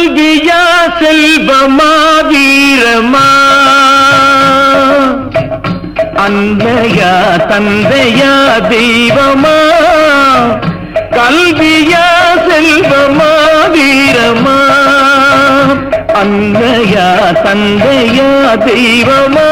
கல்வியா செல்வமா வீரமா, அன்னையா தந்தையா தெய்வமா, கல்வியா செல்வமா வீரமா, அன்னையா தந்தையா தெய்வமா,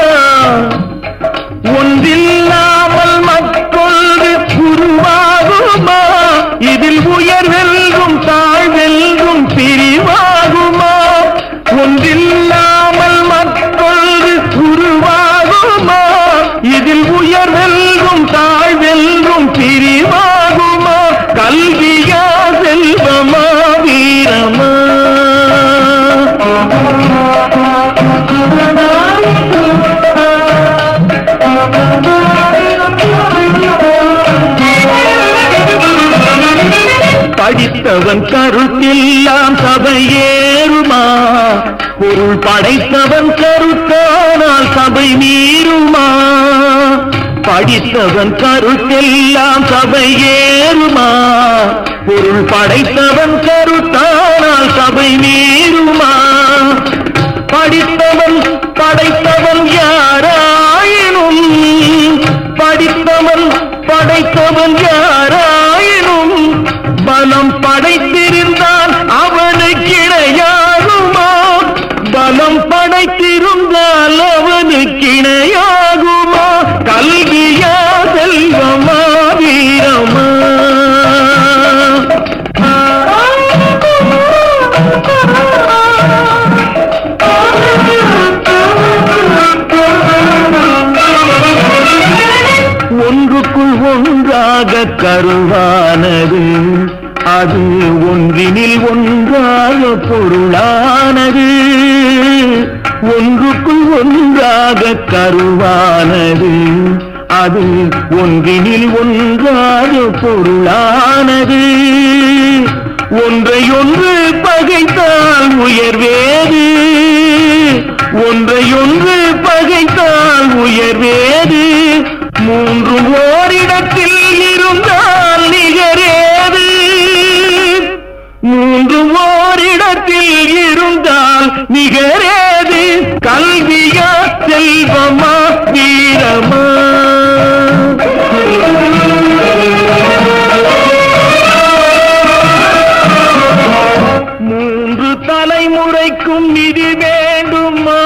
ஒன்றில்லாமல் மற்றொன்று உருவாகுமா, இதில் உயர்வெல்கும் தாழ்வெல்கும் பிரிவாகுமா, ஒன்றில்லாமல் மற்றொன்று உருவாகுமா, இதில் உயர்வெல்கும் தாழ்வெல்கும் பிரிவாகுமா, கல்வியா செல்வமா வீரமா. படித்தவன் கருத்தெல்லாம் சபையேறுமா, பொருள் படைத்தவன் கருத்தானால் சபை மீறுமா, படித்தவன் கருத்தெல்லாம் சபையேறுமா, பொருள் படைத்தவன் கருத்தானால் சபை மீறுமா, படித்தவன் படைத்தவன் யாராயினும், படித்தவன் படைத்தவன் யாராயினும், பலம் படைத்திருந்தால் அவனுக்கு இணையாகுமா, பலம் படைத்திருந்தால் அவனுக்கு இணையாகுமா, கல்வியா செல்வமா வீரமா. ஒன்றுக்குள் ஒன்றாக கருவானது, அது ஒன்றினில் ஒன்றாக பொருளானது, ஒன்றுக்குள் ஒன்றாக கருவானது, அது ஒன்றினில் ஒன்றாக பொருளானது, ஒன்றையொன்று பகைத்தால் உயர்வேது, ஒன்றையொன்று பகைத்தால் உயர்வேது, மூன்றும் ஓரிடத்தில் இருந்தால் நிகரேது, மூன்றும் ஓரிடத்தில் இருந்தால் நிகரேது, கல்வியா செல்வமா வீரமா. மூன்று தலைமுறைக்கும் இது வேண்டுமா,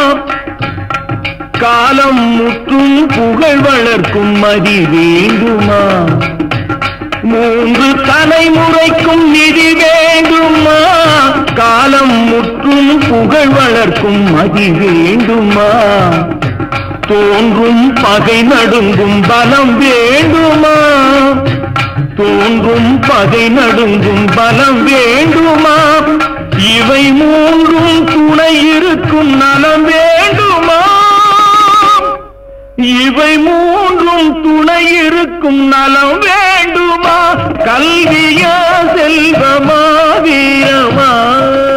காலம் முற்றும் புகழ் வளர்க்கும் மதி வேண்டுமா, மூன்று தலைமுறைக்கும் நிதி வேண்டுமா, காலம் முற்றும் புகழ் வளர்க்கும் மதி வேண்டுமா, தோன்றும் பகை நடுங்கும் பலம் வேண்டுமா, தோன்றும் பகை நடுங்கும் பலம் வேண்டுமா, இவை மூன்றும் துணை இருக்கும் நலம் வேண்டுமா, இவை மூன்றும் துணை இருக்கும் நலம் வேண்டுமா, கல்வியா செல்வமா வீரமா.